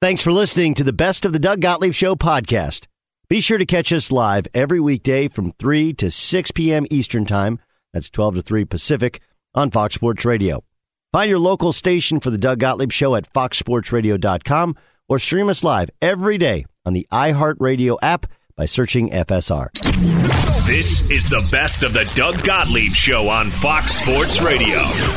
Thanks for listening to the Best of the Doug Gottlieb Show podcast. Be sure to catch us live every weekday from 3 to 6 p.m. Eastern Time. That's 12 to 3 Pacific on Fox Sports Radio. Find your local station for the Doug Gottlieb Show at foxsportsradio.com or stream us live every day on the iHeartRadio app by searching FSR. This is the Best of the Doug Gottlieb Show on Fox Sports Radio.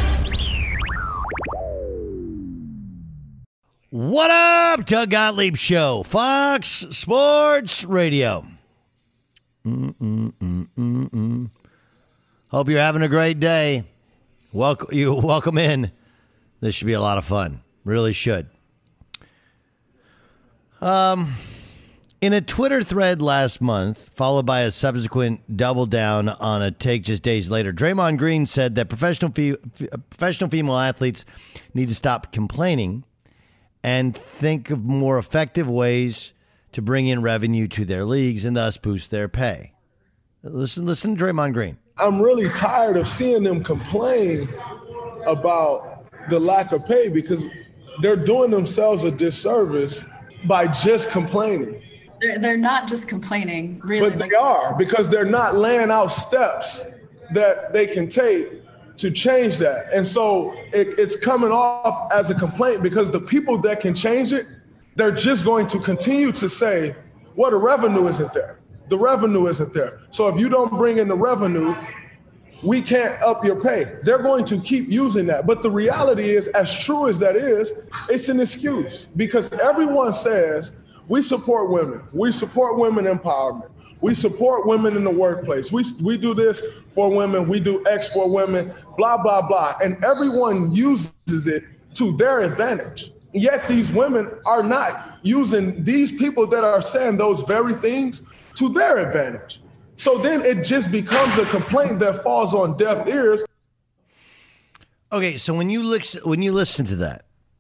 What up, Doug Gottlieb Show, Fox Sports Radio. Hope you're having a great day. Welcome in. This should be a lot of fun. Really should. In a Twitter thread last month, followed by a subsequent double down on a take just days later, Draymond Green said that professional female athletes need to stop complaining and think of more effective ways to bring in revenue to their leagues and thus boost their pay. Listen to Draymond Green. I'm really tired of seeing them complain about the lack of pay because they're doing themselves a disservice by just complaining. They're not just complaining, really. But they are, because they're not laying out steps that they can take to change that. And so it's coming off as a complaint because the people that can change it, they're just going to continue to say, well, the revenue isn't there. The revenue isn't there. So if you don't bring in the revenue, we can't up your pay. They're going to keep using that. But the reality is, as true as that is, it's an excuse because everyone says we support women. We support women empowerment. We support women in the workplace. We do this for women. We do X for women, blah, blah, blah. And everyone uses it to their advantage. Yet these women are not using these people that are saying those very things to their advantage. So then it just becomes a complaint that falls on deaf ears. Okay, so when you listen to that,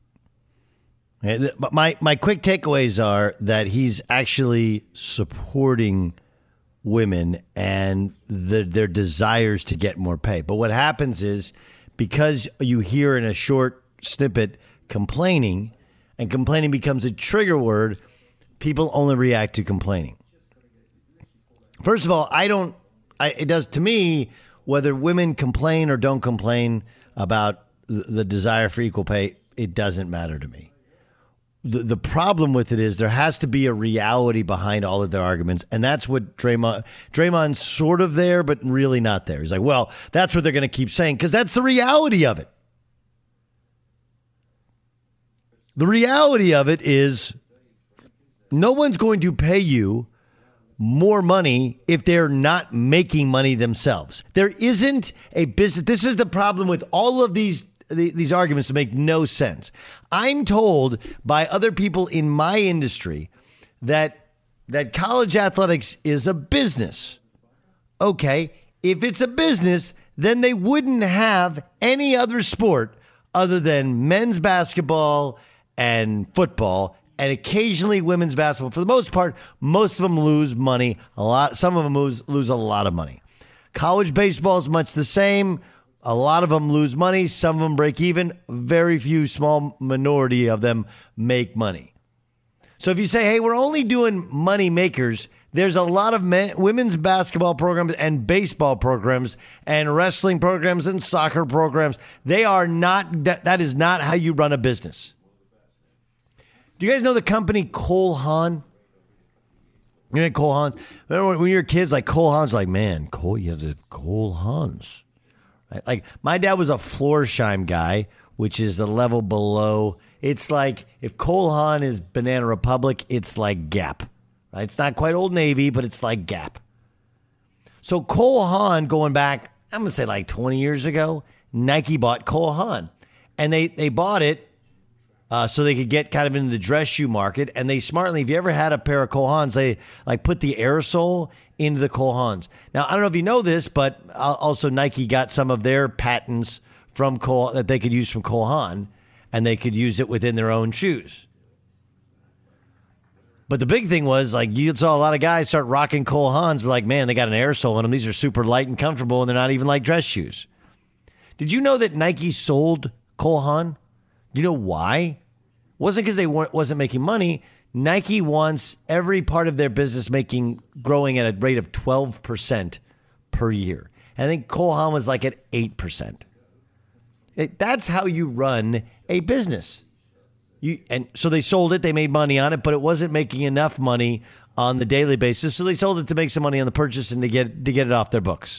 my quick takeaways are that he's actually supporting women and their desires to get more pay. But what happens is because you hear in a short snippet complaining, and complaining becomes a trigger word, people only react to complaining. First of all, it does to me, whether women complain or don't complain about the desire for equal pay, it doesn't matter to me. The problem with it is there has to be a reality behind all of their arguments. And that's what Draymond's sort of there, but really not there. He's like, well, that's what they're going to keep saying because that's the reality of it. The reality of it is no one's going to pay you more money if they're not making money themselves. There isn't a business. This is the problem with all of these arguments that make no sense. I'm told by other people in my industry that college athletics is a business. Okay, if it's a business, then they wouldn't have any other sport other than men's basketball and football and occasionally women's basketball. For the most part, most of them lose money a lot. Some of them lose a lot of money. College baseball is much the same. A lot of them lose money. Some of them break even. Very few, small minority of them make money. So if you say, hey, we're only doing money makers, there's a lot of women's basketball programs and baseball programs and wrestling programs and soccer programs. They are not, that is not how you run a business. Do you guys know the company Cole Haan? You know Cole Haans? Remember when you were kids, like Cole Haan's like, man, you have the Cole Haans. Right? Like my dad was a Florsheim guy, which is the level below. It's like if Cole Haan is Banana Republic, it's like Gap. Right? It's not quite Old Navy, but it's like Gap. So Cole Haan, going back, I'm going to say like 20 years ago, Nike bought Cole Haan. And they bought it so they could get kind of into the dress shoe market. And they smartly, if you ever had a pair of Cole Haans, they like put the aerosol into the Cole Haans. Now, I don't know if you know this, but also Nike got some of their patents from Cole that they could use from Cole Haan, and they could use it within their own shoes. But the big thing was, like, you saw a lot of guys start rocking Cole Haans, but like, man, they got an aerosol in them. These are super light and comfortable, and they're not even like dress shoes. Did you know that Nike sold Cole Haan? Do you know why? wasn't because they wasn't making money. Nike wants every part of their business growing at a rate of 12% per year. I think Cole Haan was like at 8%. That's how you run a business. And so they sold it. They made money on it, but it wasn't making enough money on the daily basis. So they sold it to make some money on the purchase and to get it off their books.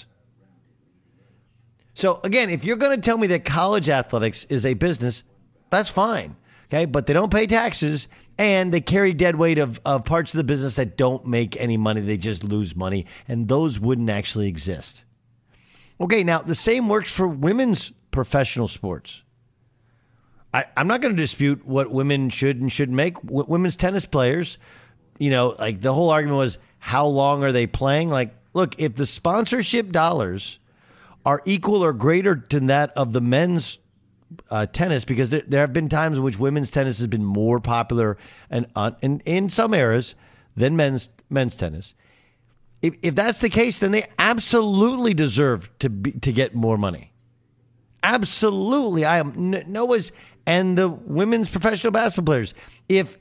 So again, if you're going to tell me that college athletics is a business, that's fine. Okay, but they don't pay taxes and they carry dead weight of parts of the business that don't make any money. They just lose money, and those wouldn't actually exist. Okay, now the same works for women's professional sports. I'm not going to dispute what women should and shouldn't make. Women's tennis players, like the whole argument was, how long are they playing? Like, look, if the sponsorship dollars are equal or greater than that of the men's tennis, because there have been times in which women's tennis has been more popular and in some eras than men's tennis. If that's the case, then they absolutely deserve to get more money. Absolutely, I am Noah's and the women's professional basketball players. If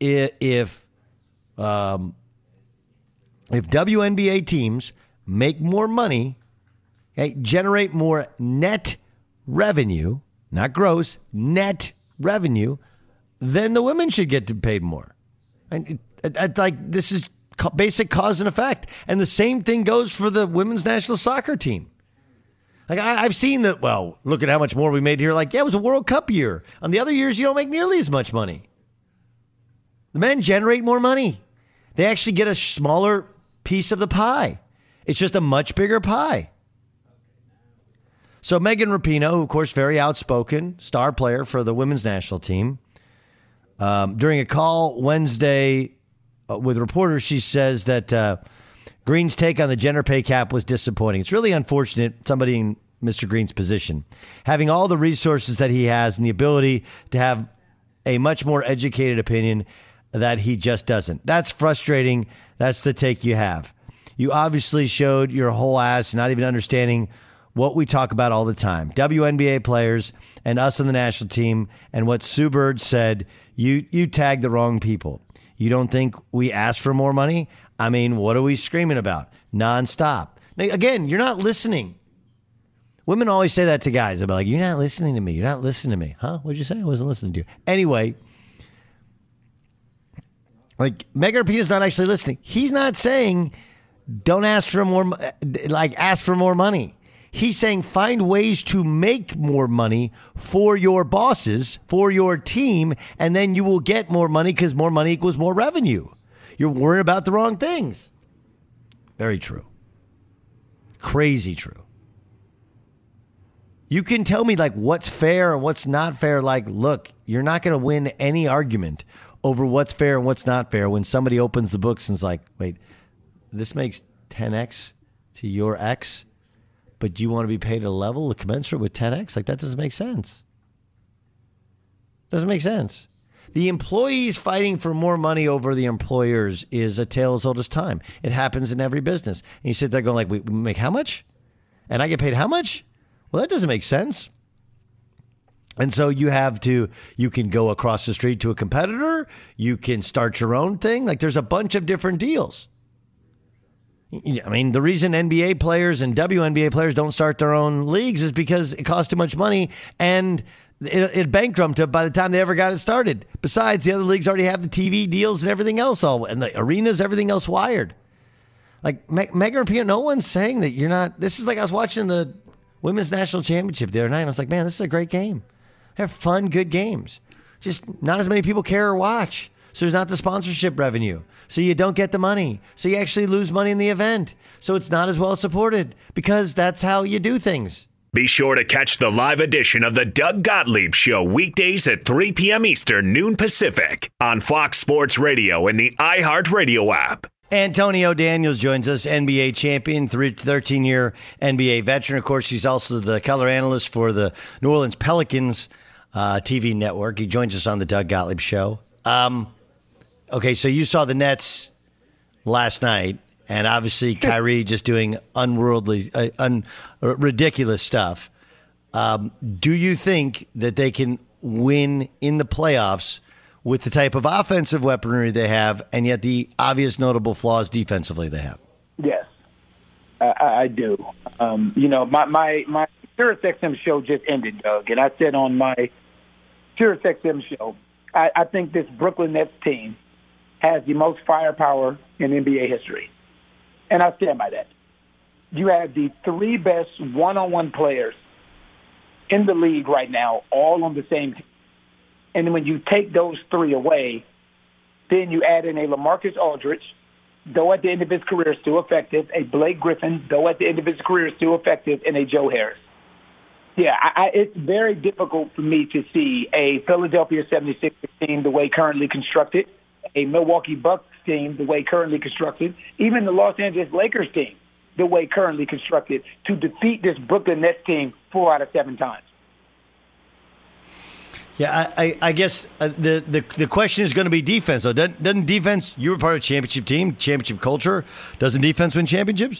WNBA teams make more money, generate more net revenue, not gross, net revenue, then the women should get paid more. And this is basic cause and effect. And the same thing goes for the women's national soccer team. Like I've seen that, well, look at how much more we made here. Like, yeah, it was a World Cup year. On the other years, you don't make nearly as much money. The men generate more money. They actually get a smaller piece of the pie. It's just a much bigger pie. So Megan Rapinoe, who, of course, very outspoken, star player for the women's national team, during a call Wednesday with reporters, she says that Green's take on the gender pay cap was disappointing. It's really unfortunate, somebody in Mr. Green's position, having all the resources that he has and the ability to have a much more educated opinion, that he just doesn't. That's frustrating. That's the take you have. You obviously showed your whole ass, not even understanding what we talk about all the time. WNBA players and us on the national team, and what Sue Bird said, you tagged the wrong people. You don't think we asked for more money? I mean, what are we screaming about? Nonstop. Now, again, you're not listening. Women always say that to guys. They'll be like, you're not listening to me. You're not listening to me. Huh? What'd you say? I wasn't listening to you. Anyway, like, Megan Rapinoe's not actually listening. He's not saying don't ask for more, ask for more money. He's saying find ways to make more money for your bosses, for your team, and then you will get more money because more money equals more revenue. You're worrying about the wrong things. Very true. Crazy true. You can tell me what's fair and what's not fair. Look, you're not going to win any argument over what's fair and what's not fair when somebody opens the books and is like, wait, this makes 10x to your X, but do you want to be paid at a level commensurate with 10x? That doesn't make sense. Doesn't make sense. The employees fighting for more money over the employers is a tale as old as time. It happens in every business. And you sit there going we make how much? And I get paid how much? Well, that doesn't make sense. And so you can go across the street to a competitor. You can start your own thing. There's a bunch of different deals. I mean, the reason NBA players and WNBA players don't start their own leagues is because it costs too much money and it bankrupted by the time they ever got it started. Besides, the other leagues already have the TV deals and everything else, and the arenas, everything else wired. Megan Rapinoe, no one's saying that you're not. This is I was watching the Women's National Championship the other night, and I was like, man, this is a great game. They're fun, good games. Just not as many people care or watch. So there's not the sponsorship revenue. So you don't get the money. So you actually lose money in the event. So it's not as well supported because that's how you do things. Be sure to catch the live edition of the Doug Gottlieb Show weekdays at 3 p.m. Eastern, noon Pacific on Fox Sports Radio and the iHeartRadio app. Antonio Daniels joins us, NBA champion, 13-year NBA veteran. Of course, he's also the color analyst for the New Orleans Pelicans TV network. He joins us on the Doug Gottlieb Show. Okay, so you saw the Nets last night, and obviously Kyrie just doing unworldly, ridiculous stuff. Do you think that they can win in the playoffs with the type of offensive weaponry they have, and yet the obvious notable flaws defensively they have. Yes, I do. My SiriusXM show just ended, Doug, and I said on my SiriusXM show, I think this Brooklyn Nets team has the most firepower in NBA history, and I stand by that. You have the three best one-on-one players in the league right now, all on the same team. And when you take those three away, then you add in a LaMarcus Aldridge, though at the end of his career still effective, a Blake Griffin, though at the end of his career still effective, and a Joe Harris. Yeah, it's very difficult for me to see a Philadelphia 76ers team the way currently constructed, a Milwaukee Bucks team the way currently constructed, even the Los Angeles Lakers team the way currently constructed, to defeat this Brooklyn Nets team 4 out of 7 times. Yeah, I guess the question is going to be defense, though. Doesn't defense, you were part of a championship team, championship culture, doesn't defense win championships?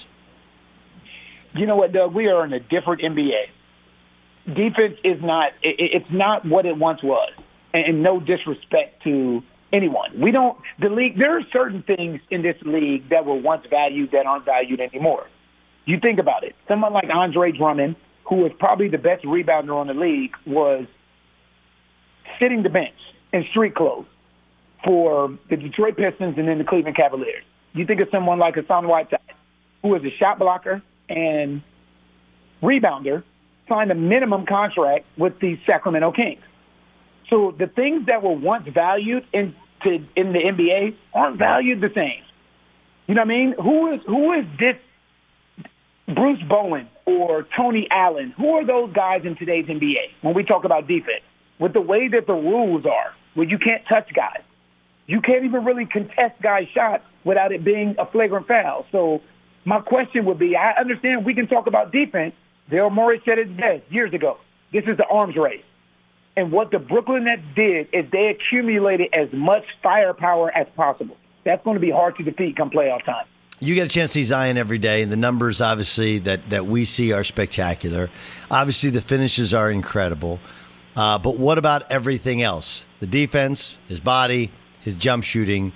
You know what, Doug? We are in a different NBA. Defense is not, it's not what it once was, and no disrespect to anyone. The league, there are certain things in this league that were once valued that aren't valued anymore. You think about it. Someone like Andre Drummond, who was probably the best rebounder on the league, was sitting the bench in street clothes for the Detroit Pistons and then the Cleveland Cavaliers. You think of someone like Hassan Whiteside, who is a shot blocker and rebounder, signed a minimum contract with the Sacramento Kings. So the things that were once valued in the NBA aren't valued the same. You know what I mean? Who is this Bruce Bowen or Tony Allen? Who are those guys in today's NBA when we talk about defense? With the way that the rules are, where you can't touch guys. You can't even really contest guys' shots without it being a flagrant foul. So my question would be, I understand we can talk about defense. Daryl Morey said it best years ago. This is the arms race. And what the Brooklyn Nets did is they accumulated as much firepower as possible. That's going to be hard to defeat come playoff time. You get a chance to see Zion every day, and the numbers, obviously, that we see are spectacular. Obviously, the finishes are incredible. But what about everything else? The defense, his body, his jump shooting.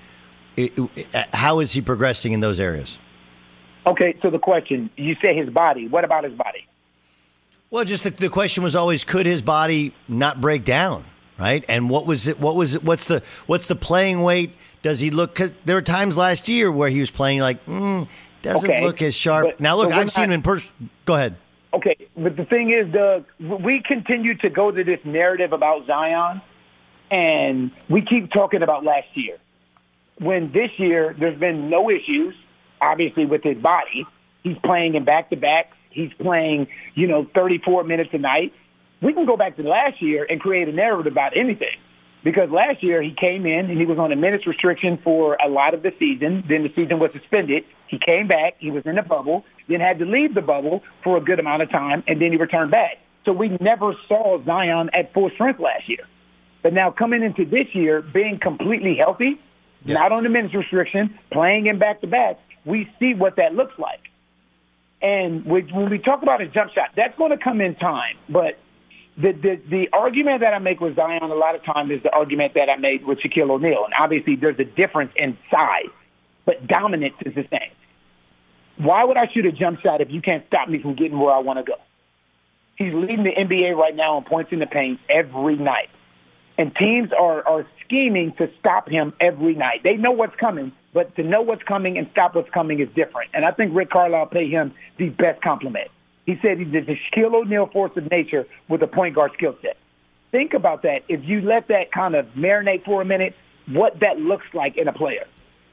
How is he progressing in those areas? Okay, so the question, you say his body. What about his body? Well, just the question was always, could his body not break down, right? And what's the playing weight? Does he look? Because there were times last year where he was playing like, doesn't look as sharp. Now, look, I've seen him in person. Go ahead. Okay, but the thing is, we continue to go to this narrative about Zion, and we keep talking about last year. When this year, there's been no issues, obviously, with his body. He's playing in back-to-backs. He's playing, 34 minutes a night. We can go back to last year and create a narrative about anything. Because last year he came in and he was on a minutes restriction for a lot of the season. Then the season was suspended. He came back. He was in the bubble, then had to leave the bubble for a good amount of time, and then he returned back. So we never saw Zion at full strength last year. But now coming into this year, being completely healthy, not on the minutes restriction, playing in back-to-back, we see what that looks like. And when we talk about his jump shot, that's going to come in time. But the argument that I make with Zion a lot of times is the argument that I made with Shaquille O'Neal. And obviously there's a difference in size, but dominance is the same. Why would I shoot a jump shot if you can't stop me from getting where I want to go? He's leading the NBA right now in points in the paint every night. And teams are scheming to stop him every night. They know what's coming, but to know what's coming and stop what's coming is different. And I think Rick Carlisle paid him the best compliment. He said he's the Shaquille O'Neal force of nature with a point guard skill set. Think about that. If you let that kind of marinate for a minute, what that looks like in a player.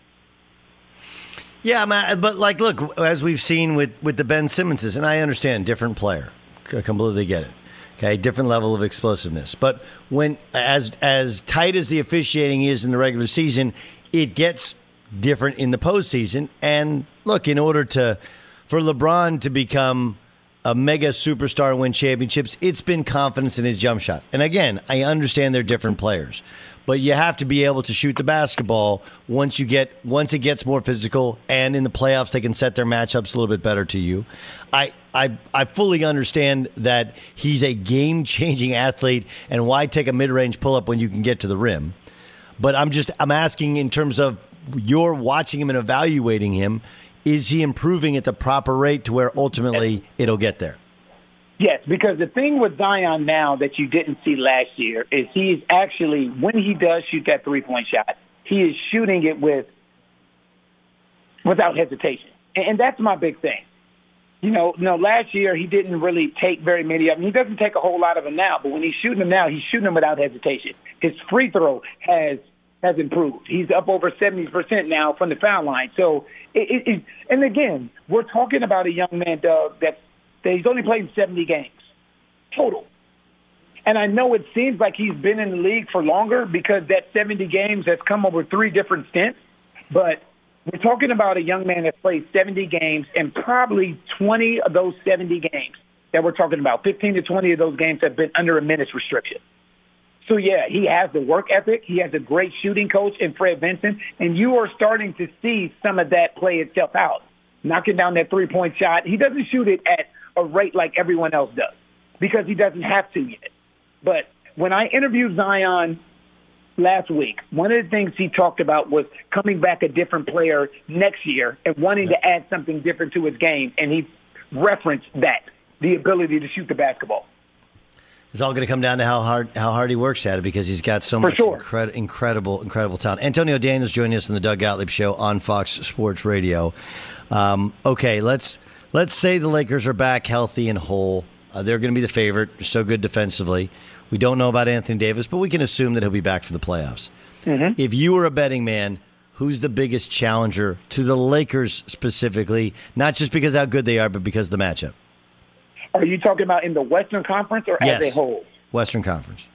Yeah, but look, as we've seen with the Ben Simmonses, and I understand, different player. I completely get it. Okay, different level of explosiveness. But when as tight as the officiating is in the regular season, it gets different in the postseason. And look, in order for LeBron to become a mega superstar and win championships, it's been confidence in his jump shot. And again, I understand they're different players, but you have to be able to shoot the basketball once it gets more physical, and in the playoffs they can set their matchups a little bit better to you. I fully understand that he's a game-changing athlete, and why take a mid-range pull-up when you can get to the rim? But I'm asking in terms of you're watching him and evaluating him, is he improving at the proper rate to where ultimately it'll get there? Yes, because the thing with Zion now that you didn't see last year is he's actually, when he does shoot that three-point shot, he is shooting it without hesitation. And that's my big thing. Last year he didn't really take very many of them. He doesn't take a whole lot of them now, but when he's shooting them now, he's shooting them without hesitation. His free throw has improved. He's up over 70% now from the foul line. So, and again, we're talking about a young man, Doug, that he's only played 70 games total. And I know it seems like he's been in the league for longer because that 70 games has come over 3 different stints, but we're talking about a young man that's played 70 games, and probably 20 of those 70 games that we're talking about, 15 to 20 of those games have been under a minutes restriction. So, yeah, he has the work ethic. He has a great shooting coach in Fred Vinson, and you are starting to see some of that play itself out. Knocking down that three-point shot. He doesn't shoot it at a rate like everyone else does because he doesn't have to yet. But when I interviewed Zion last week, one of the things he talked about was coming back a different player next year and wanting to add something different to his game, and he referenced that, the ability to shoot the basketball. It's all going to come down to how hard he works at it because he's got so much incredible talent. Antonio Daniels joining us on the Doug Gottlieb Show on Fox Sports Radio. Okay, let's say the Lakers are back healthy and whole. They're going to be the favorite. They're so good defensively. We don't know about Anthony Davis, but we can assume that he'll be back for the playoffs. Mm-hmm. If you were a betting man, who's the biggest challenger to the Lakers specifically, not just because of how good they are, but because of the matchup? Are you talking about in the Western Conference or as a whole? Western Conference.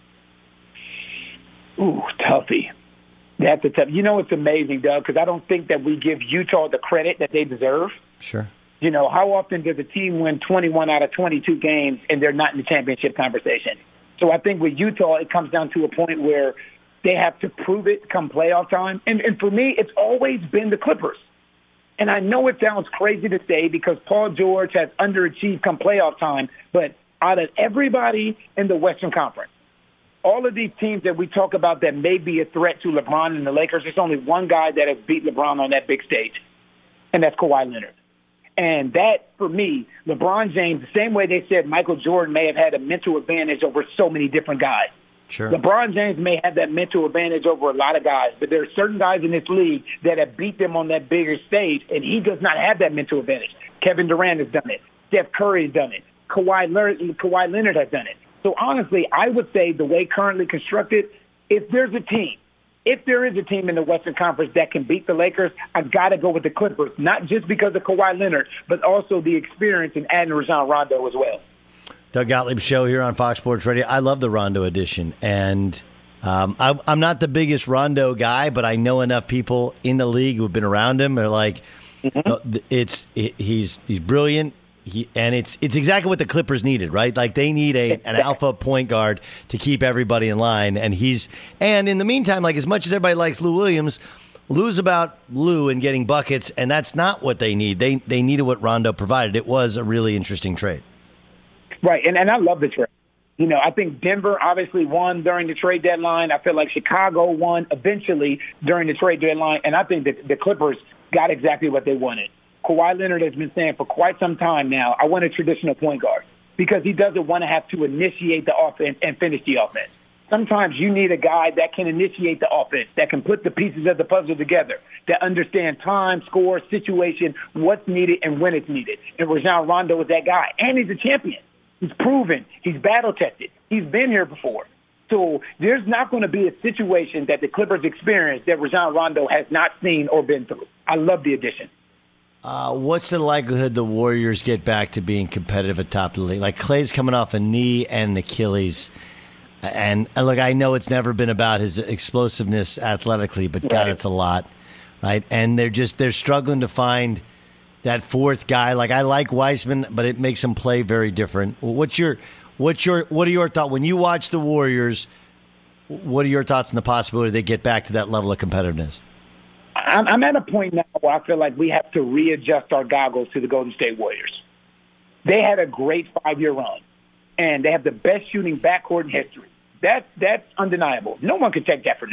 Ooh, toughie. That's a tough. It's amazing, Doug, because I don't think that we give Utah the credit that they deserve. Sure. How often does a team win 21 out of 22 games and they're not in the championship conversation? So I think with Utah, it comes down to a point where they have to prove it come playoff time. And for me, it's always been the Clippers. And I know it sounds crazy to say because Paul George has underachieved come playoff time, but out of everybody in the Western Conference, all of these teams that we talk about that may be a threat to LeBron and the Lakers, there's only one guy that has beat LeBron on that big stage, and that's Kawhi Leonard. And that, for me, LeBron James, the same way they said Michael Jordan may have had a mental advantage over so many different guys. Sure. LeBron James may have that mental advantage over a lot of guys, but there are certain guys in this league that have beat them on that bigger stage, and he does not have that mental advantage. Kevin Durant has done it. Steph Curry has done it. Kawhi Leonard has done it. So, honestly, I would say the way currently constructed, if there is a team in the Western Conference that can beat the Lakers, I got to go with the Clippers, not just because of Kawhi Leonard, but also the experience in adding Rajon Rondo as well. Doug Gottlieb Show here on Fox Sports Radio. I love the Rondo edition, and I'm not the biggest Rondo guy, but I know enough people in the league who've been around him. They're like, he's brilliant. And it's exactly what the Clippers needed, right? Like they need an alpha point guard to keep everybody in line. And in the meantime, like as much as everybody likes Lou Williams, Lou's about Lou and getting buckets, and that's not what they need. They needed what Rondo provided. It was a really interesting trade. Right, and I love the trade. I think Denver obviously won during the trade deadline. I feel like Chicago won eventually during the trade deadline, and I think that the Clippers got exactly what they wanted. Kawhi Leonard has been saying for quite some time now, I want a traditional point guard because he doesn't want to have to initiate the offense and finish the offense. Sometimes you need a guy that can initiate the offense, that can put the pieces of the puzzle together, that understand time, score, situation, what's needed, and when it's needed. And Rajon Rondo is that guy. And he's a champion. He's proven. He's battle-tested. He's been here before. So there's not going to be a situation that the Clippers experience that Rajon Rondo has not seen or been through. I love the addition. What's the likelihood the Warriors get back to being competitive at top of the league? Like Clay's coming off a knee and an Achilles. And look, I know it's never been about his explosiveness athletically, but God, it's a lot, right? And they're struggling to find that fourth guy. Like I like Wiseman, but it makes him play very different. What are your thoughts when you watch the Warriors? What are your thoughts on the possibility they get back to that level of competitiveness? I'm at a point now where I feel like we have to readjust our goggles to the Golden State Warriors. They had a great 5-year run, and they have the best shooting backcourt in history. That's undeniable. No one can take that from them.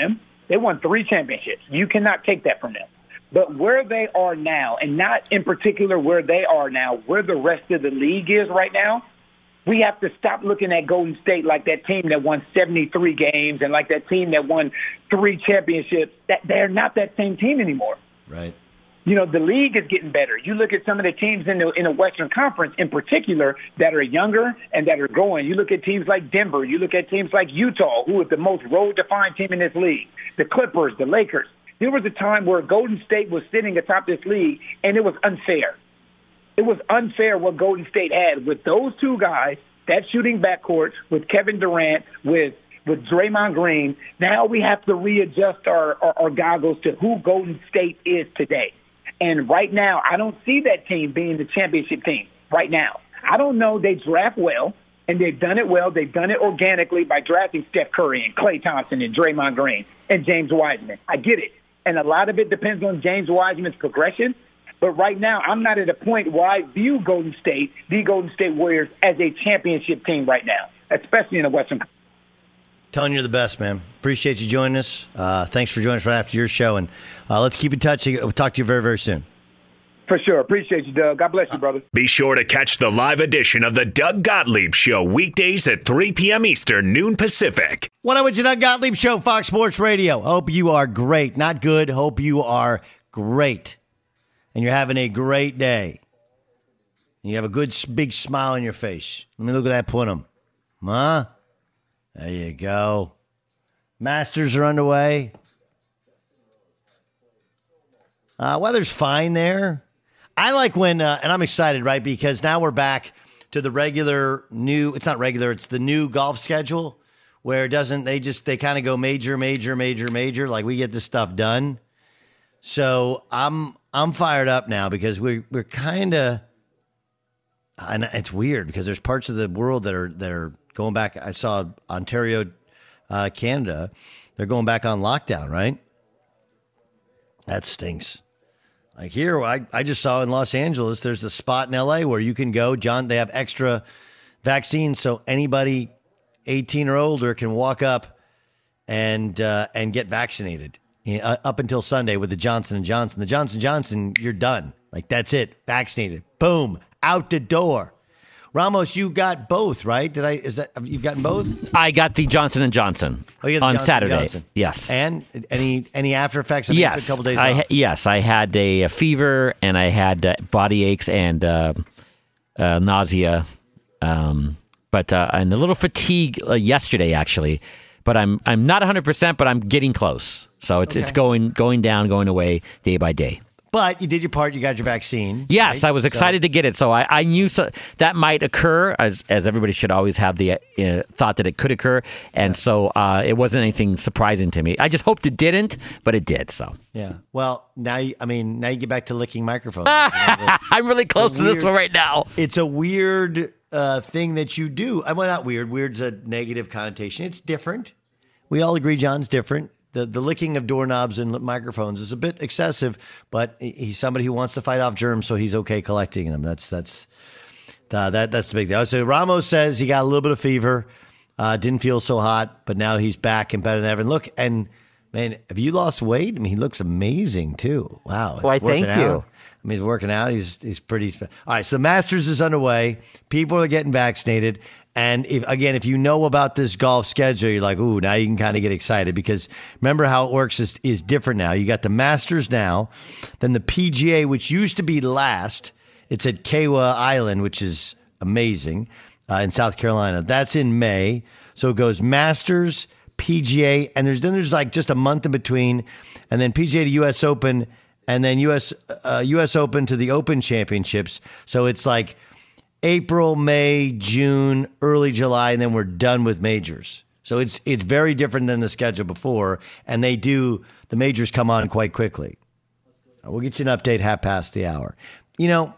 They won 3 championships. You cannot take that from them. But where they are now, and not in particular where they are now, where the rest of the league is right now, we have to stop looking at Golden State like that team that won 73 games and like that team that won 3 championships. That they're not that same team anymore. Right. You know, the league is getting better. You look at some of the teams in the Western Conference in particular that are younger and that are going. You look at teams like Denver. You look at teams like Utah, who is the most road-defined team in this league. The Clippers, the Lakers. There was a time where Golden State was sitting atop this league, and it was unfair. It was unfair what Golden State had with those 2 guys, that shooting backcourt, with Kevin Durant, with Draymond Green. Now we have to readjust our goggles to who Golden State is today. And right now, I don't see that team being the championship team right now. I don't know. They draft well, and they've done it well. They've done it organically by drafting Steph Curry and Klay Thompson and Draymond Green and James Wiseman. I get it. And a lot of it depends on James Wiseman's progression. But right now, I'm not at a point where I view Golden State, the Golden State Warriors, as a championship team right now, especially in the Western Conference. Telling you're the best, man. Appreciate you joining us. Thanks for joining us right after your show. And let's keep in touch. We'll talk to you very, very soon. For sure. Appreciate you, Doug. God bless you, brother. Be sure to catch the live edition of the Doug Gottlieb Show weekdays at 3 p.m. Eastern, noon Pacific. What up with you, Doug Gottlieb Show, Fox Sports Radio. Hope you are great. Not good. Hope you are great. And you're having a great day. And you have a good, big smile on your face. Let me look at that Punim. Huh? There you go. Masters are underway. Weather's fine there. I like when, and I'm excited, right? Because now we're back to the regular new, it's not regular, it's the new golf schedule where it doesn't, they kind of go major. Like we get this stuff done. So I'm fired up now because we're kind of, and it's weird because there's parts of the world that are going back. I saw Ontario, Canada, they're going back on lockdown, right? That stinks. Like here, I just saw in Los Angeles, there's a spot in LA where you can go, John, they have extra vaccines. So anybody 18 or older can walk up and get vaccinated up until Sunday with the Johnson & Johnson. The Johnson & Johnson, you're done. Like that's it. Vaccinated. Boom. Out the door. Ramos, you got both, right? You've gotten both? I got the Johnson & Johnson on Johnson Saturday. Johnson. Yes. And any after effects? Yes. A couple days off. Yes, I had a fever and I had body aches and nausea, but and a little fatigue yesterday actually. But I'm not 100%, but I'm getting close. So it's going down, going away day by day. But you did your part. You got your vaccine. Yes, right? I was excited to get it. So I knew that might occur, as everybody should always have the thought that it could occur. And so it wasn't anything surprising to me. I just hoped it didn't, but it did. So yeah. Well, now you get back to licking microphones. I'm really close to this one right now. It's a weird thing that you do. Well, not weird. Weird's a negative connotation. It's different. We all agree John's different. The licking of doorknobs and microphones is a bit excessive, but he's somebody who wants to fight off germs, so he's okay collecting them. That's the big deal. So Ramos says he got a little bit of fever, didn't feel so hot, but now he's back and better than ever. And look, and man, have you lost weight? I mean, he looks amazing too. Wow. Why, thank you. I mean, he's working out. He's pretty. All right, so the Masters is underway. People are getting vaccinated. And if you know about this golf schedule, you're like, ooh, now you can kind of get excited because remember how it works is different now. You got the Masters now, then the PGA, which used to be last. It's at Kiowa Island, which is amazing, in South Carolina. That's in May. So it goes Masters, PGA, and there's like just a month in between, and then PGA to U.S. Open, and then U.S. Open to the Open Championships. So it's like April, May, June, early July, and then we're done with majors. So it's very different than the schedule before, and the majors come on quite quickly. We'll get you an update 1:30. You know,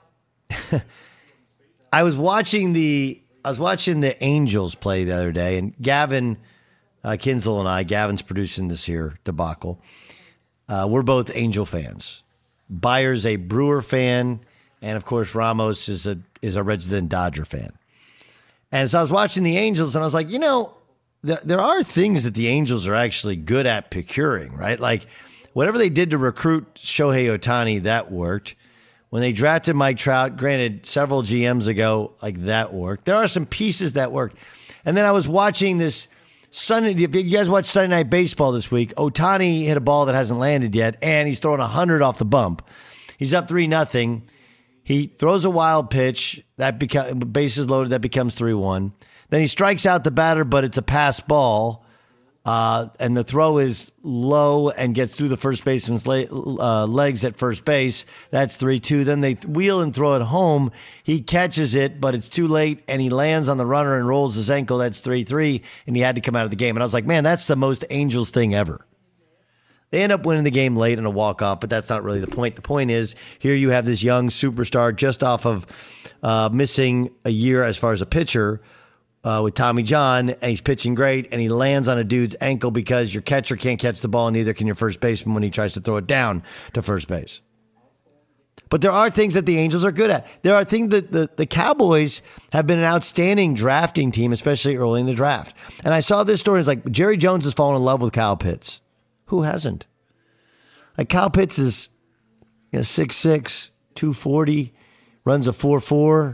I was watching the Angels play the other day, and Gavin Kinsel and I, Gavin's producing this here debacle. We're both Angel fans. Byers a Brewer fan, and of course Ramos is a resident Dodger fan. And so I was watching the Angels, and I was like, you know, there are things that the Angels are actually good at procuring, right? Like whatever they did to recruit Shohei Ohtani, that worked. When they drafted Mike Trout, granted several GMs ago, like that worked. There are some pieces that worked. And then I was watching this Sunday. If you guys watch Sunday Night Baseball this week, Ohtani hit a ball that hasn't landed yet, and he's throwing 100 off the bump. He's up 3-0. He throws a wild pitch that bases loaded. That becomes 3-1. Then he strikes out the batter, but it's a pass ball. And the throw is low and gets through the first baseman's legs at first base. That's 3-2. Then they wheel and throw it home. He catches it, but it's too late, and he lands on the runner and rolls his ankle. That's 3-3, and he had to come out of the game. And I was like, man, that's the most Angels thing ever. They end up winning the game late in a walk-off, but that's not really the point. The point is, here you have this young superstar just off of missing a year as far as a pitcher, with Tommy John, and he's pitching great, and he lands on a dude's ankle because your catcher can't catch the ball, and neither can your first baseman when he tries to throw it down to first base. But there are things that the Angels are good at. There are things that the Cowboys have been an outstanding drafting team, especially early in the draft. And I saw this story. It's like Jerry Jones has fallen in love with Kyle Pitts. Who hasn't? Like Kyle Pitts is 6'6", 240, runs a 4.4.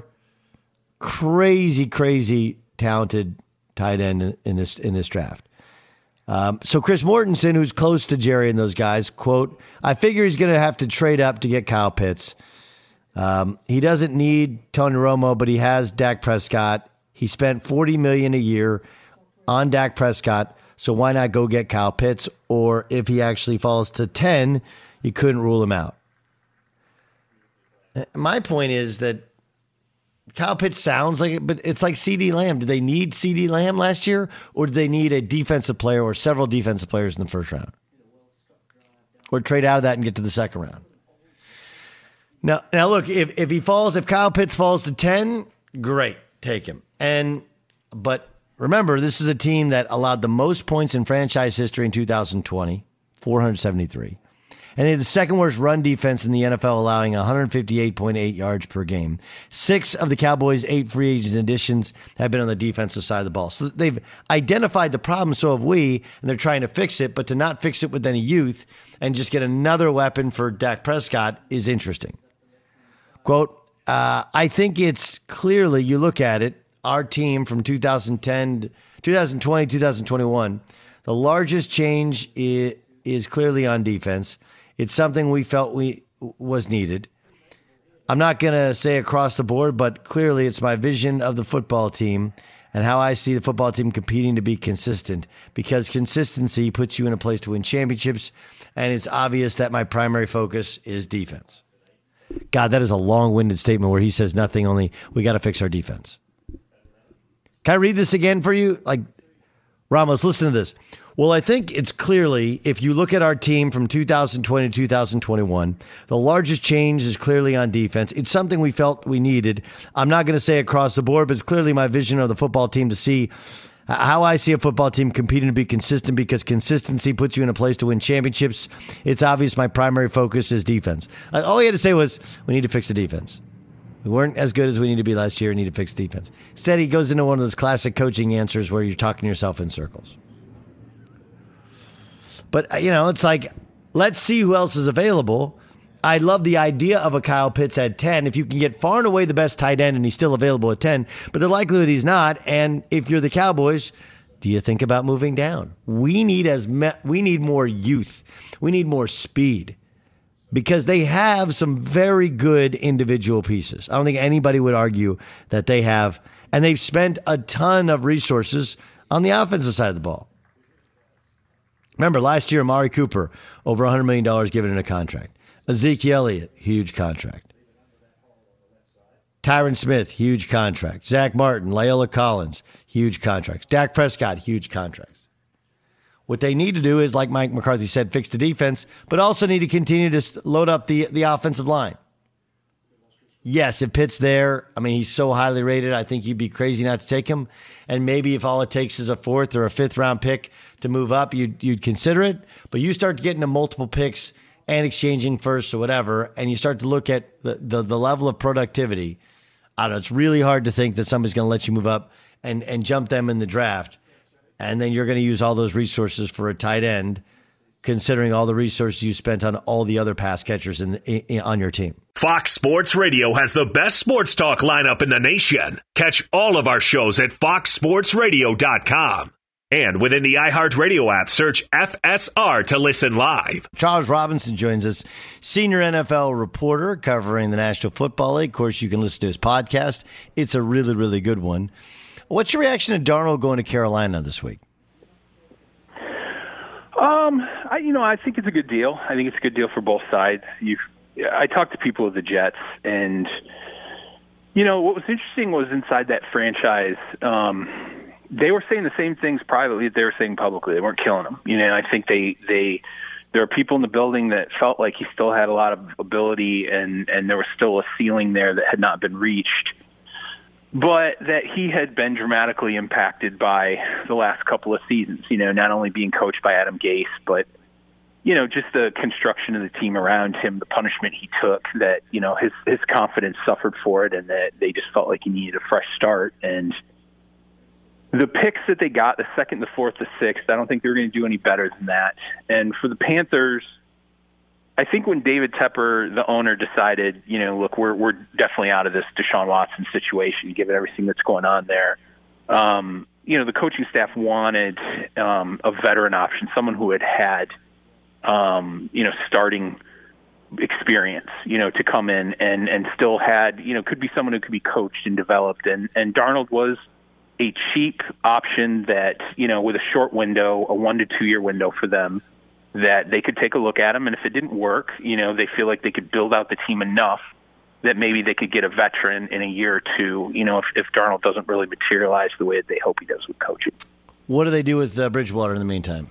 Crazy talented tight end in this draft. So Chris Mortensen, who's close to Jerry and those guys, quote, I figure he's going to have to trade up to get Kyle Pitts. He doesn't need Tony Romo, but he has Dak Prescott. He spent $40 million a year on Dak Prescott, so why not go get Kyle Pitts? Or if he actually falls to 10, you couldn't rule him out. My point is that Kyle Pitts sounds like it, but it's like CeeDee Lamb. Did they need CeeDee Lamb last year, or did they need a defensive player or several defensive players in the first round? Or trade out of that and get to the second round? Now look, if Kyle Pitts falls to 10, great, take him. But remember, this is a team that allowed the most points in franchise history in 2020, 473. And they had the second worst run defense in the NFL, allowing 158.8 yards per game. 6 of the Cowboys' 8 free agent additions have been on the defensive side of the ball. So they've identified the problem, so have we, and they're trying to fix it. But to not fix it with any youth and just get another weapon for Dak Prescott is interesting. Quote, I think it's clearly, you look at it, our team from 2020, 2021, the largest change is clearly on defense. It's something we felt was needed. I'm not going to say across the board, but clearly it's my vision of the football team and how I see the football team competing to be consistent, because consistency puts you in a place to win championships, and it's obvious that my primary focus is defense. God, that is a long-winded statement where he says nothing, only we got to fix our defense. Can I read this again for you? Like, Ramos, listen to this. Well, I think it's clearly, if you look at our team from 2020 to 2021, the largest change is clearly on defense. It's something we felt we needed. I'm not going to say across the board, but it's clearly my vision of the football team to see how I see a football team competing to be consistent, because consistency puts you in a place to win championships. It's obvious my primary focus is defense. All he had to say was, we need to fix the defense. We weren't as good as we need to be last year. We need to fix defense. Instead, he goes into one of those classic coaching answers where you're talking yourself in circles. But, it's like, let's see who else is available. I love the idea of a Kyle Pitts at 10. If you can get far and away the best tight end and he's still available at 10, but the likelihood he's not. And if you're the Cowboys, do you think about moving down? We need more youth. We need more speed, because they have some very good individual pieces. I don't think anybody would argue that they have, and they've spent a ton of resources on the offensive side of the ball. Remember, last year, Amari Cooper, over $100 million given in a contract. Ezekiel Elliott, huge contract. Tyron Smith, huge contract. Zach Martin, Laela Collins, huge contracts. Dak Prescott, huge contracts. What they need to do is, like Mike McCarthy said, fix the defense, but also need to continue to load up the offensive line. Yes, if Pitt's there, he's so highly rated, I think you'd be crazy not to take him. And maybe if all it takes is a 4th or a 5th round pick to move up, you'd consider it. But you start getting to multiple picks and exchanging first or whatever, and you start to look at the level of productivity. I don't know, it's really hard to think that somebody's going to let you move up and jump them in the draft and then you're going to use all those resources for a tight end, considering all the resources you spent on all the other pass catchers on your team. Fox Sports Radio has the best sports talk lineup in the nation. Catch all of our shows at foxsportsradio.com. And within the iHeartRadio app, search FSR to listen live. Charles Robinson joins us, senior NFL reporter covering the National Football League. Of course, you can listen to his podcast. It's a really, really good one. What's your reaction to Darnold going to Carolina this week? I think it's a good deal. I think it's a good deal for both sides. I talked to people at the Jets, and what was interesting was inside that franchise, they were saying the same things privately that they were saying publicly. They weren't killing him. I think there are people in the building that felt like he still had a lot of ability, and there was still a ceiling there that had not been reached, but that he had been dramatically impacted by the last couple of seasons. Not only being coached by Adam Gase, but just the construction of the team around him, the punishment he took, that his confidence suffered for it, and that they just felt like he needed a fresh start. And the picks that they got, the second, the fourth, the sixth, I don't think they were going to do any better than that. And for the Panthers, I think when David Tepper, the owner, decided, look, we're definitely out of this Deshaun Watson situation, given everything that's going on there. The coaching staff wanted a veteran option, someone who had starting experience, to come in and still had, could be someone who could be coached and developed. And Darnold was a cheap option that, with a short window, a 1 to 2 year window for them, that they could take a look at him. And if it didn't work, they feel like they could build out the team enough that maybe they could get a veteran in a year or two, if Darnold doesn't really materialize the way that they hope he does with coaching. What do they do with Bridgewater in the meantime?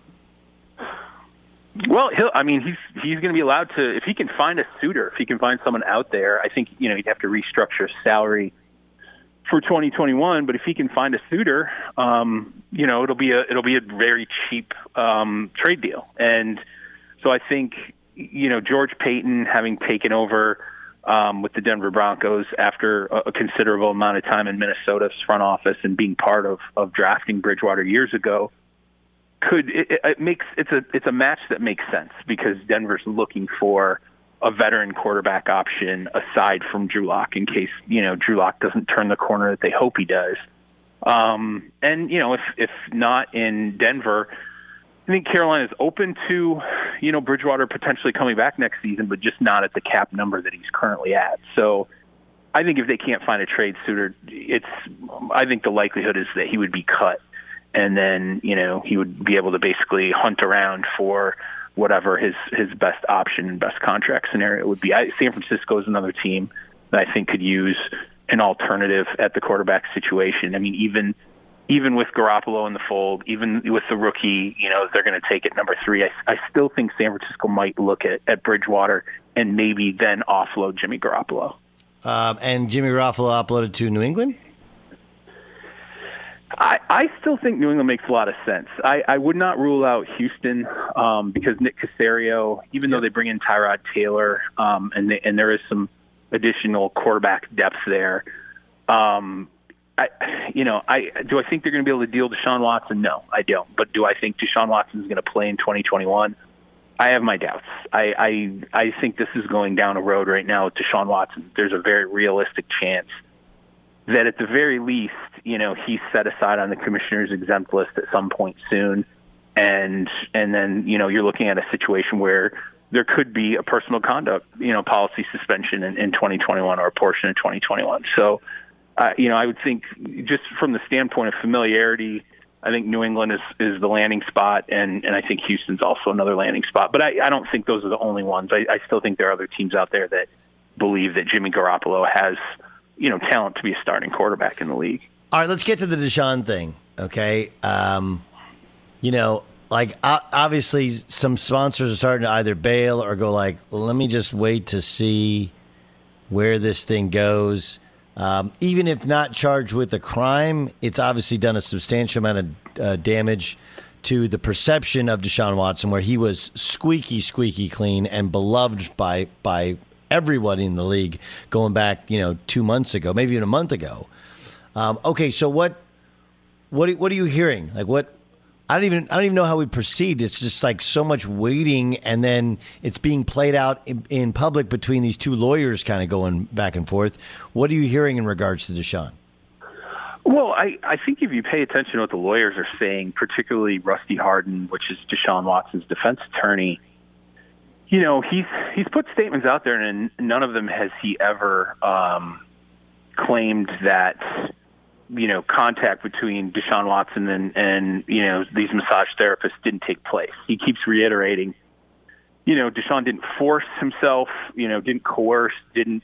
Well, he's going to be allowed to, if he can find a suitor, if he can find someone out there. I think, he'd have to restructure salary for 2021, but if he can find a suitor, it'll be a very cheap trade deal. And so I think, George Payton, having taken over with the Denver Broncos after a considerable amount of time in Minnesota's front office and being part of drafting Bridgewater years ago, it's a match that makes sense, because Denver's looking for a veteran quarterback option aside from Drew Lock, in case Drew Lock doesn't turn the corner that they hope he does. And if not in Denver, I think Carolina is open to Bridgewater potentially coming back next season, but just not at the cap number that he's currently at. So I think if they can't find a trade suitor, I think the likelihood is that he would be cut. And then, he would be able to basically hunt around for whatever his best option and best contract scenario would be. San Francisco is another team that I think could use an alternative at the quarterback situation. Even with Garoppolo in the fold, even with the rookie, they're going to take it number 3. I still think San Francisco might look at Bridgewater and maybe then offload Jimmy Garoppolo. And Jimmy Garoppolo uploaded to New England? I still think New England makes a lot of sense. I would not rule out Houston because Nick Caserio, even though they bring in Tyrod Taylor and there is some additional quarterback depth there, do I think they're going to be able to deal Deshaun Watson? No, I don't. But do I think Deshaun Watson is going to play in 2021? I have my doubts. I think this is going down a road right now with Deshaun Watson. There's a very realistic chance that at the very least, he's set aside on the commissioner's exempt list at some point soon. And then, you're looking at a situation where there could be a personal conduct, policy suspension in 2021 or a portion of 2021. So, I would think just from the standpoint of familiarity, I think New England is the landing spot, and I think Houston's also another landing spot. But I don't think those are the only ones. I still think there are other teams out there that believe that Jimmy Garoppolo has talent to be a starting quarterback in the league. All right, let's get to the Deshaun thing, okay? Obviously some sponsors are starting to either bail or go let me just wait to see where this thing goes. Even if not charged with a crime, it's obviously done a substantial amount of damage to the perception of Deshaun Watson, where he was squeaky clean and beloved by everyone in the league going back, 2 months ago, maybe even a month ago. Okay, so what are you hearing? I don't even know how we proceed. It's just like so much waiting, and then it's being played out in public between these two lawyers kind of going back and forth. What are you hearing in regards to Deshaun? Well, I think if you pay attention to what the lawyers are saying, particularly Rusty Hardin, which is Deshaun Watson's defense attorney, you know, he's put statements out there, and none of them has he ever claimed that, you know, contact between Deshaun Watson and you know, these massage therapists didn't take place. He keeps reiterating, you know, Deshaun didn't force himself, you know, didn't coerce, didn't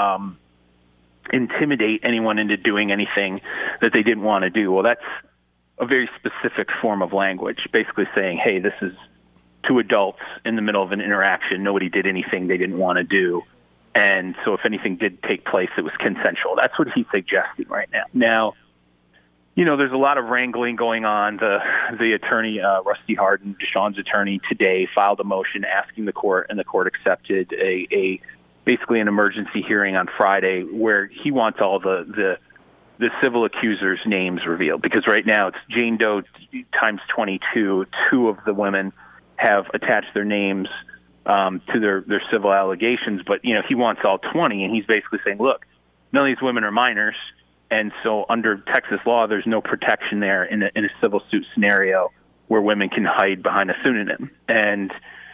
intimidate anyone into doing anything that they didn't want to do. Well, that's a very specific form of language, basically saying, hey, this is two adults in the middle of an interaction. Nobody did anything they didn't want to do. And so if anything did take place, it was consensual. That's what he's suggesting right now. Now, you know, there's a lot of wrangling going on. The attorney, Rusty Hardin, Deshaun's attorney, today filed a motion asking the court, and the court accepted a basically an emergency hearing on Friday where he wants all the civil accusers' names revealed. Because right now it's Jane Doe times 22. Two of the women have attached their names to their civil allegations, but you know, he wants all 20, and he's basically saying, look, none of these women are minors, and so under Texas law, there's no protection there in a civil suit scenario where women can hide behind a pseudonym. And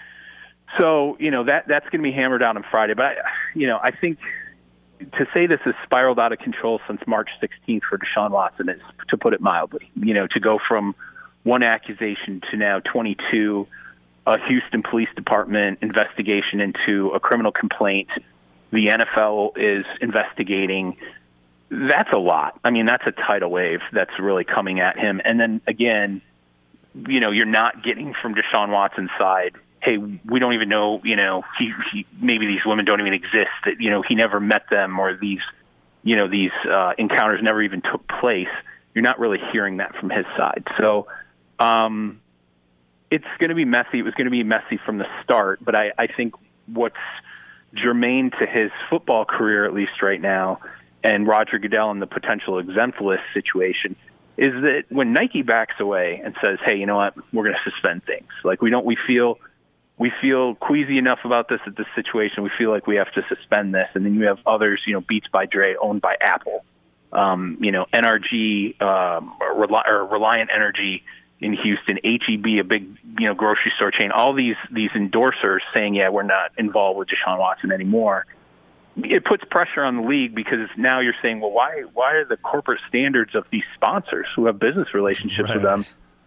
so, you know, that's going to be hammered out on Friday. But I think to say this has spiraled out of control since March 16th for Deshaun Watson is, to put it mildly, you know, to go from one accusation to now 22. A Houston Police Department investigation into a criminal complaint the NFL is investigating. That's a lot. I mean, that's a tidal wave that's really coming at him. And then again, you know, you're not getting from Deshaun Watson's side, hey, we don't even know, you know, he maybe these women don't even exist, that, you know, he never met them, or these, you know, these encounters never even took place. You're not really hearing that from his side. So, it's going to be messy. It was going to be messy from the start, but I think what's germane to his football career, at least right now, and Roger Goodell and the potential exempt list situation, is that when Nike backs away and says, hey, you know what, we're going to suspend things. Like we feel queasy enough about this at this situation. We feel like we have to suspend this. And then you have others, you know, Beats by Dre owned by Apple, you know, NRG, or Reliant Energy in Houston, HEB, a big, you know, grocery store chain, all these endorsers saying, yeah, we're not involved with Deshaun Watson anymore. It puts pressure on the league, because now you're saying, well, why are the corporate standards of these sponsors who have business relationships with them,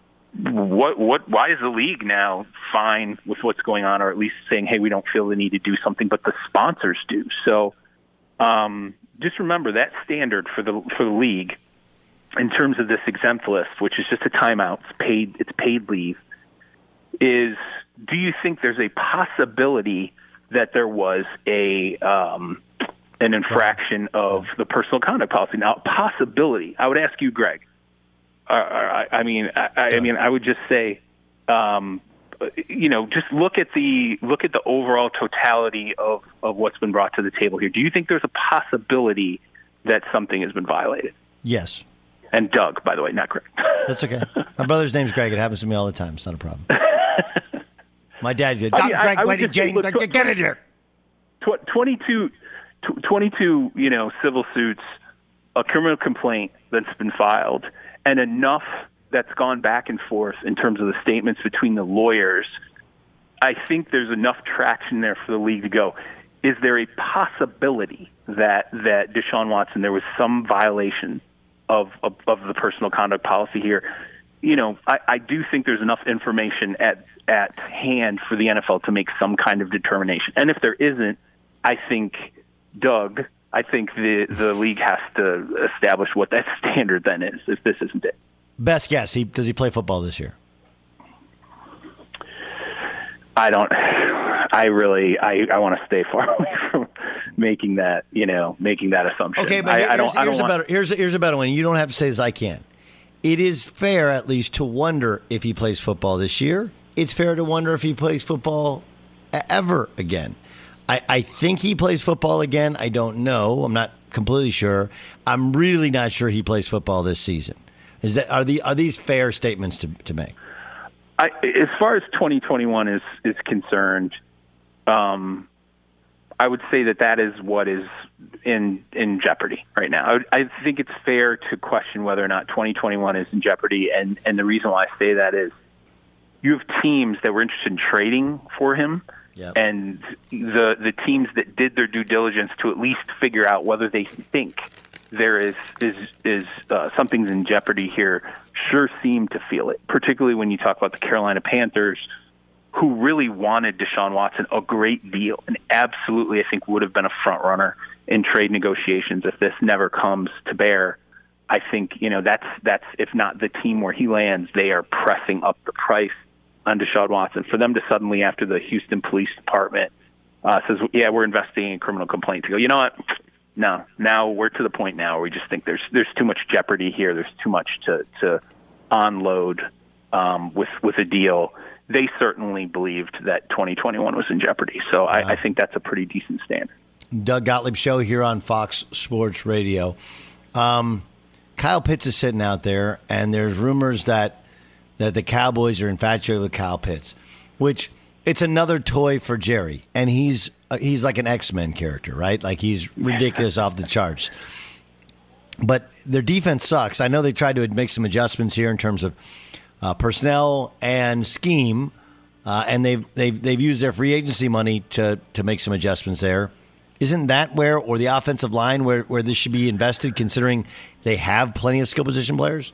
why is the league now fine with what's going on, or at least saying, hey, we don't feel the need to do something, but the sponsors do. So just remember that standard for the league in terms of this exempt list, which is just a timeout, it's paid leave, is, do you think there's a possibility that there was an infraction of the personal conduct policy? Now, possibility. I would ask you, Greg. I mean, I would just say, you know, just look at the overall totality of what's been brought to the table here. Do you think there's a possibility that something has been violated? Yes. And Doug, by the way, not Greg. That's okay. My brother's name's Greg. It happens to me all the time. It's not a problem. My dad said, Greg, why did Jane get in here? 22, you know, civil suits, a criminal complaint that's been filed, and enough that's gone back and forth in terms of the statements between the lawyers. I think there's enough traction there for the league to go, is there a possibility that Deshaun Watson, there was some violation of the personal conduct policy here? You know, I do think there's enough information at hand for the NFL to make some kind of determination. And if there isn't, I think the league has to establish what that standard then is, if this isn't it. Best guess, does he play football this year? I want to stay far away from making that assumption. Okay, but here's a better one. You don't have to say this, I can. It is fair, at least, to wonder if he plays football this year. It's fair to wonder if he plays football ever again. I think he plays football again. I don't know. I'm not completely sure. I'm really not sure he plays football this season. Are these fair statements to make? As far as 2021 is concerned, I would say that is what is in jeopardy right now. I think it's fair to question whether or not 2021 is in jeopardy, and the reason why I say that is you have teams that were interested in trading for him, and the teams that did their due diligence to at least figure out whether they think there is something's in jeopardy here sure seem to feel it, particularly when you talk about the Carolina Panthers, who really wanted Deshaun Watson a great deal and absolutely, I think, would have been a front runner in trade negotiations if this never comes to bear. I think, that's if not the team where he lands, they are pressing up the price on Deshaun Watson. For them to suddenly, after the Houston Police Department says, yeah, we're investigating a criminal complaint, to go, you know what? No, now we're to the point now where we just think there's too much jeopardy here. There's too much to unload with a deal. They certainly believed that 2021 was in jeopardy. So I think that's a pretty decent standard. Doug Gottlieb Show here on Fox Sports Radio. Kyle Pitts is sitting out there, and there's rumors that the Cowboys are infatuated with Kyle Pitts, which it's another toy for Jerry. And he's like an X-Men character, right? Like he's ridiculous off the charts. But their defense sucks. I know they tried to make some adjustments here in terms of personnel and scheme, and they've used their free agency money to make some adjustments there. Isn't that or the offensive line where this should be invested, considering they have plenty of skill position players?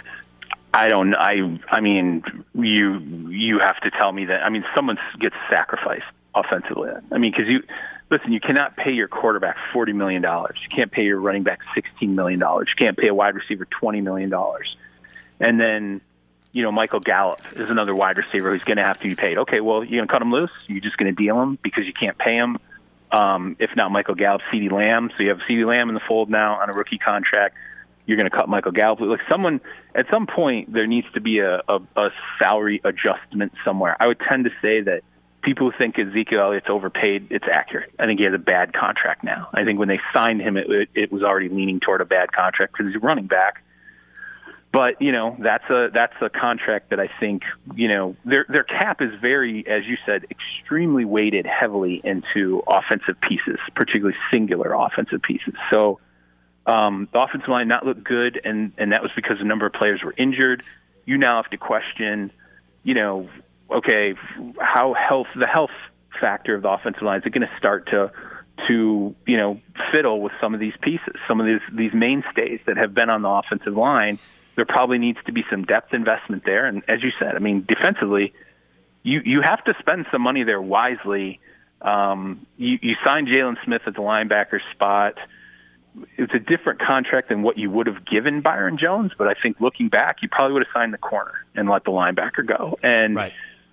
I mean, you have to tell me that. I mean, someone gets sacrificed offensively. I mean, because you cannot pay your quarterback $40 million. You can't pay your running back $16 million. You can't pay a wide receiver $20 million. And then, Michael Gallup is another wide receiver who's going to have to be paid. Okay, well, you're going to cut him loose? You're just going to deal him because you can't pay him? If not Michael Gallup, CeeDee Lamb. So you have CeeDee Lamb in the fold now on a rookie contract. You're going to cut Michael Gallup. Like at some point, there needs to be a salary adjustment somewhere. I would tend to say that people who think Ezekiel Elliott's overpaid, it's accurate. I think he has a bad contract now. I think when they signed him, it was already leaning toward a bad contract because he's a running back. But, that's a contract that I think, their cap is very, as you said, extremely weighted heavily into offensive pieces, particularly singular offensive pieces. So the offensive line not look good, and that was because a number of players were injured. You now have to question, okay, the health factor of the offensive line, is it going to start to fiddle with some of these pieces, some of these mainstays that have been on the offensive line? There probably needs to be some depth investment there. And as you said, I mean, defensively, you have to spend some money there wisely. You signed Jalen Smith at the linebacker spot. It's a different contract than what you would have given Byron Jones, but I think looking back, you probably would have signed the corner and let the linebacker go. And, right.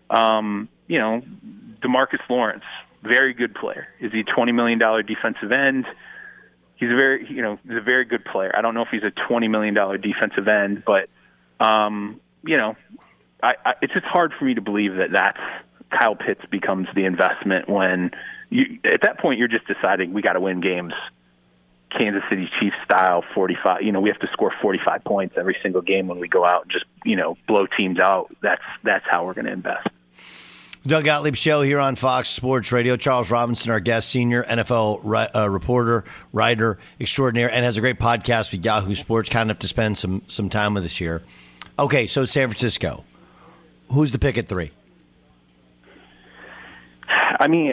DeMarcus Lawrence, very good player. Is he a $20 million defensive end? He's a very good player. I don't know if he's a $20 million defensive end, but, it's just hard for me to believe that Kyle Pitts becomes the investment when at that point, you're just deciding we got to win games. Kansas City Chiefs style 45. We have to score 45 points every single game when we go out and just, blow teams out. That's how we're going to invest. Doug Gottlieb Show here on Fox Sports Radio. Charles Robinson, our guest, senior NFL reporter, writer extraordinaire, and has a great podcast with Yahoo Sports. Kind enough to spend some time with us here. Okay, so San Francisco. Who's the pick at 3? I mean,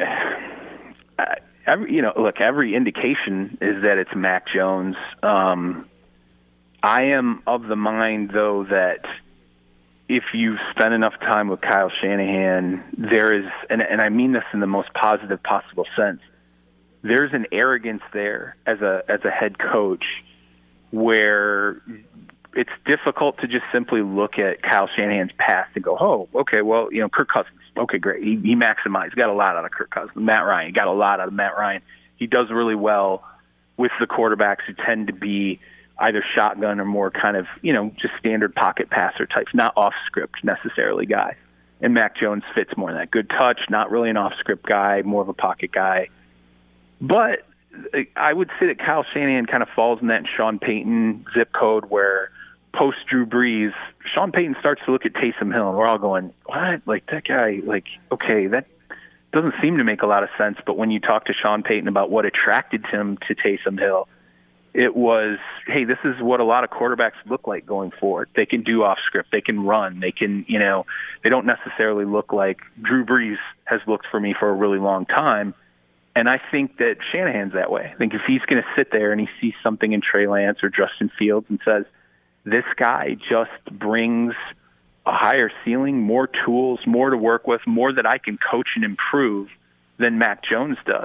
every indication is that it's Mac Jones. I am of the mind, though, that if you spend enough time with Kyle Shanahan, there is, and I mean this in the most positive possible sense, there's an arrogance there as a head coach where it's difficult to just simply look at Kyle Shanahan's past and go, oh, okay, well, Kirk Cousins, okay, great. He maximized, got a lot out of Kirk Cousins. Matt Ryan, got a lot out of Matt Ryan. He does really well with the quarterbacks who tend to be either shotgun or more kind of, just standard pocket passer types, not off script necessarily guy. And Mac Jones fits more in that. Good touch, not really an off script guy, more of a pocket guy. But I would say that Kyle Shanahan kind of falls in that Sean Payton zip code where post Drew Brees, Sean Payton starts to look at Taysom Hill, and we're all going, what? Like, that guy, like, okay, that doesn't seem to make a lot of sense. But when you talk to Sean Payton about what attracted him to Taysom Hill, it was, hey, this is what a lot of quarterbacks look like going forward. They can do off script. They can run. They can, they don't necessarily look like Drew Brees has looked for me for a really long time. And I think that Shanahan's that way. I think if he's going to sit there and he sees something in Trey Lance or Justin Fields and says, this guy just brings a higher ceiling, more tools, more to work with, more that I can coach and improve than Mac Jones does,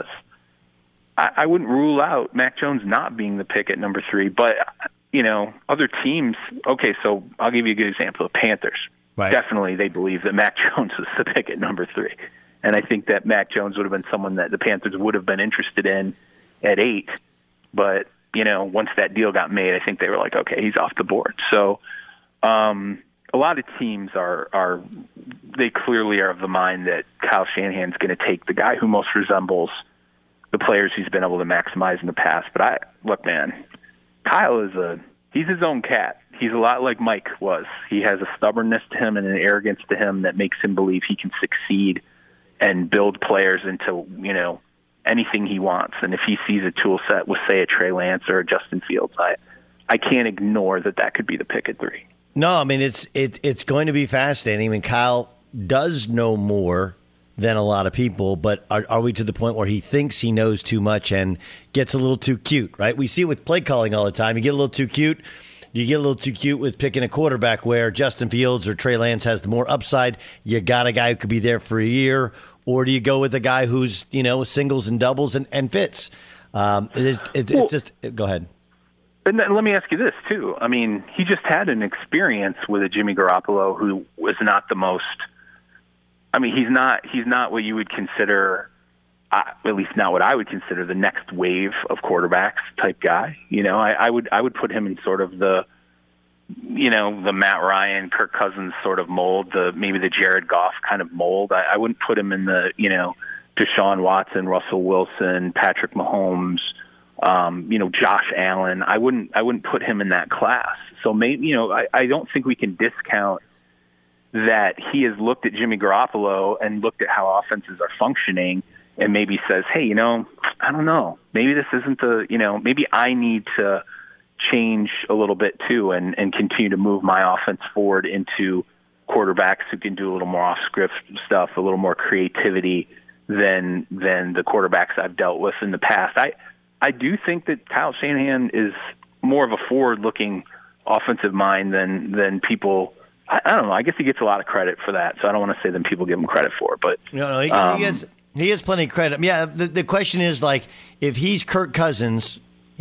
I wouldn't rule out Mac Jones not being the pick at number 3. But, other teams, okay, so I'll give you a good example. The Panthers, right. Definitely they believe that Mac Jones was the pick at number 3. And I think that Mac Jones would have been someone that the Panthers would have been interested in at 8. But, once that deal got made, I think they were like, okay, he's off the board. So a lot of teams they clearly are of the mind that Kyle Shanahan's going to take the guy who most resembles the players he's been able to maximize in the past. But look, man, Kyle he's his own cat. He's a lot like Mike was. He has a stubbornness to him and an arrogance to him that makes him believe he can succeed and build players into, anything he wants. And if he sees a tool set with, say, a Trey Lance or a Justin Fields, I can't ignore that could be the pick at 3. No, I mean, it's going to be fascinating. I mean, Kyle does know more than a lot of people, but are we to the point where he thinks he knows too much and gets a little too cute, right? We see it with play calling all the time. You get a little too cute. You get a little too cute with picking a quarterback where Justin Fields or Trey Lance has the more upside. You got a guy who could be there for a year, or do you go with a guy who's, singles and doubles and fits? It's just – go ahead. And then let me ask you this, too. I mean, he just had an experience with a Jimmy Garoppolo who was not the most – I mean, he's not what you would consider, at least not what I would consider the next wave of quarterbacks type guy. I would put him in sort of the Matt Ryan, Kirk Cousins sort of mold, maybe the Jared Goff kind of mold. I wouldn't put him in the, Deshaun Watson, Russell Wilson, Patrick Mahomes, Josh Allen. I wouldn't put him in that class. So maybe, I don't think we can discount that he has looked at Jimmy Garoppolo and looked at how offenses are functioning and maybe says, hey, I don't know, maybe this isn't maybe I need to change a little bit too and continue to move my offense forward into quarterbacks who can do a little more off-script stuff, a little more creativity than the quarterbacks I've dealt with in the past. I do think that Kyle Shanahan is more of a forward-looking offensive mind than people – I don't know. I guess he gets a lot of credit for that, so I don't want to say that people give him credit for it. But no, he has plenty of credit. Yeah, the question is like if he's Kirk Cousins,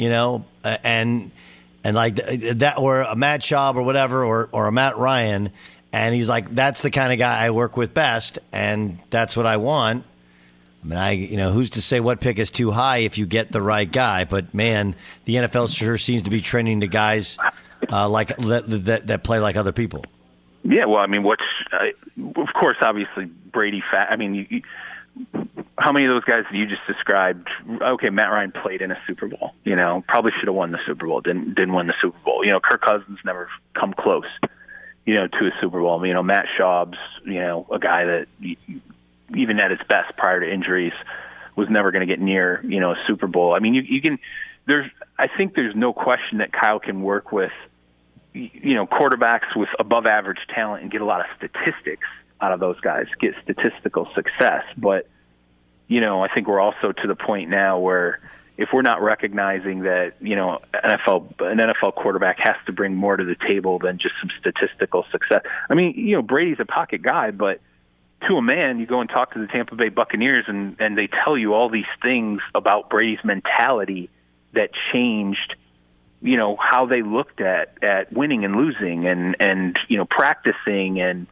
and like that, or a Matt Schaub or whatever, or a Matt Ryan, and he's like, that's the kind of guy I work with best, and that's what I want. I mean, who's to say what pick is too high if you get the right guy? But man, the NFL sure seems to be trending to guys like that play like other people. Yeah, well, I mean, of course, obviously, Brady. I mean, how many of those guys that you just described? Okay, Matt Ryan played in a Super Bowl. Probably should have won the Super Bowl. Didn't win the Super Bowl. Kirk Cousins never come close. To a Super Bowl. Matt Schaub's. A guy that even at his best prior to injuries was never going to get near. A Super Bowl. I mean, you can. I think there's no question that Kyle can work with. Quarterbacks with above average talent and get a lot of statistics out of those guys, get statistical success. But, I think we're also to the point now where if we're not recognizing that, an NFL quarterback has to bring more to the table than just some statistical success. I mean, Brady's a pocket guy, but to a man, you go and talk to the Tampa Bay Buccaneers and they tell you all these things about Brady's mentality that changed how they looked at winning and losing and practicing and,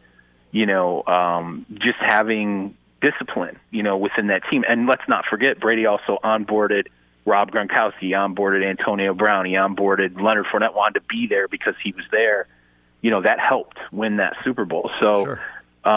just having discipline, within that team. And let's not forget, Brady also onboarded Rob Gronkowski, onboarded Antonio Brown, he onboarded Leonard Fournette, wanted to be there because he was there. That helped win that Super Bowl. So sure.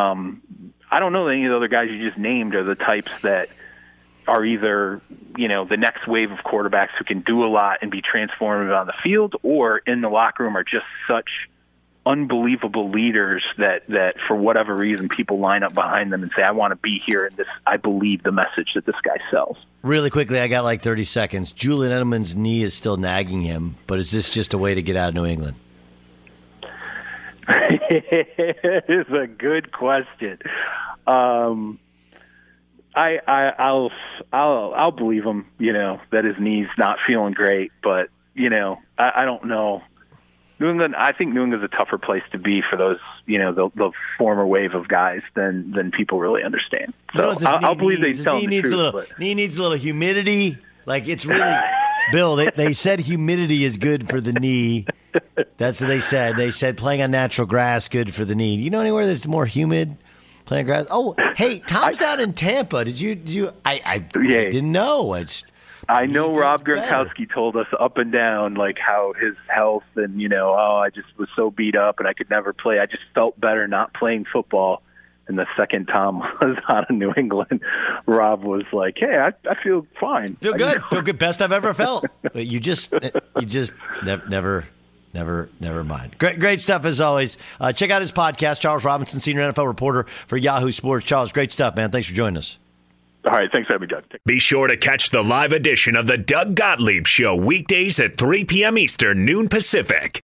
I don't know that any of the other guys you just named are the types that are either, the next wave of quarterbacks who can do a lot and be transformative on the field, or in the locker room are just such unbelievable leaders that for whatever reason people line up behind them and say, I want to be here, and I believe the message that this guy sells. Really quickly, I got like 30 seconds. Julian Edelman's knee is still nagging him, but is this just a way to get out of New England? It is a good question. I'll believe him, that his knee's not feeling great, but I don't know. New England, I think New England's a tougher place to be for those, the former wave of guys than people really understand. So I'll believe they tell the truth. Knee needs a little humidity. Like, it's really, Bill, they said humidity is good for the knee. That's what they said. They said playing on natural grass good for the knee. You know anywhere that's more humid? Playing grass. Oh, hey, Tom's down in Tampa. Did you? I didn't know. I know Rob Gronkowski told us up and down like how his health and I just was so beat up and I could never play. I just felt better not playing football. And the second Tom was out of New England, Rob was like, "Hey, I feel fine. Feel good. Best I've ever felt." But you just never mind. Great stuff as always. Check out his podcast, Charles Robinson, senior NFL reporter for Yahoo Sports. Charles, great stuff, man. Thanks for joining us. All right, thanks for having me, Doug. Be sure to catch the live edition of the Doug Gottlieb Show weekdays at 3 p.m. Eastern, noon Pacific.